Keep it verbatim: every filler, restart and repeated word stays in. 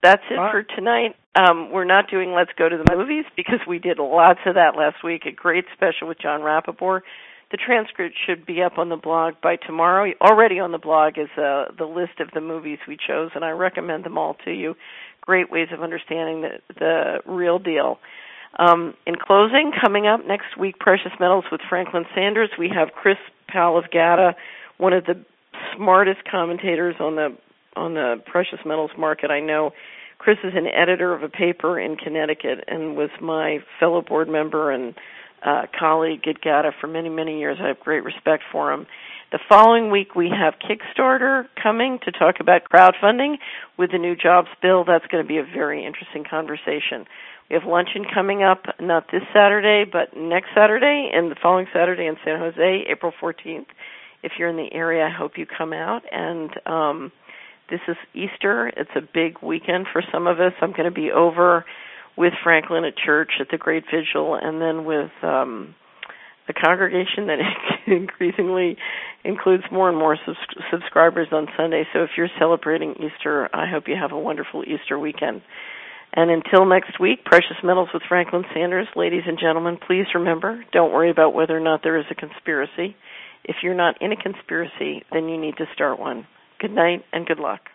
that's it Uh, for tonight. Um, we're not doing Let's Go to the Movies because we did lots of that last week. A great special with John Rappaport. The transcript should be up on the blog by tomorrow. Already on the blog is uh, the list of the movies we chose, and I recommend them all to you. Great ways of understanding the, the real deal. Um, in closing, coming up next week, Precious Metals with Franklin Sanders. We have Chris Palavgata, one of the smartest commentators on the on the precious metals market I know. Chris is an editor of a paper in Connecticut and was my fellow board member and uh, colleague at G A T A for many, many years. I have great respect for him. The following week, we have Kickstarter coming to talk about crowdfunding with the new jobs bill. That's going to be a very interesting conversation. We have luncheon coming up, not this Saturday, but next Saturday and the following Saturday in San Jose, April fourteenth. If you're in the area, I hope you come out. And um, this is Easter. It's a big weekend for some of us. I'm going to be over with Franklin at church at the Great Vigil, and then with um, a congregation that increasingly includes more and more subs- subscribers on Sunday. So if you're celebrating Easter, I hope you have a wonderful Easter weekend. And until next week, Precious Metals with Franklin Sanders. Ladies and gentlemen, please remember, don't worry about whether or not there is a conspiracy. If you're not in a conspiracy, then you need to start one. Good night and good luck.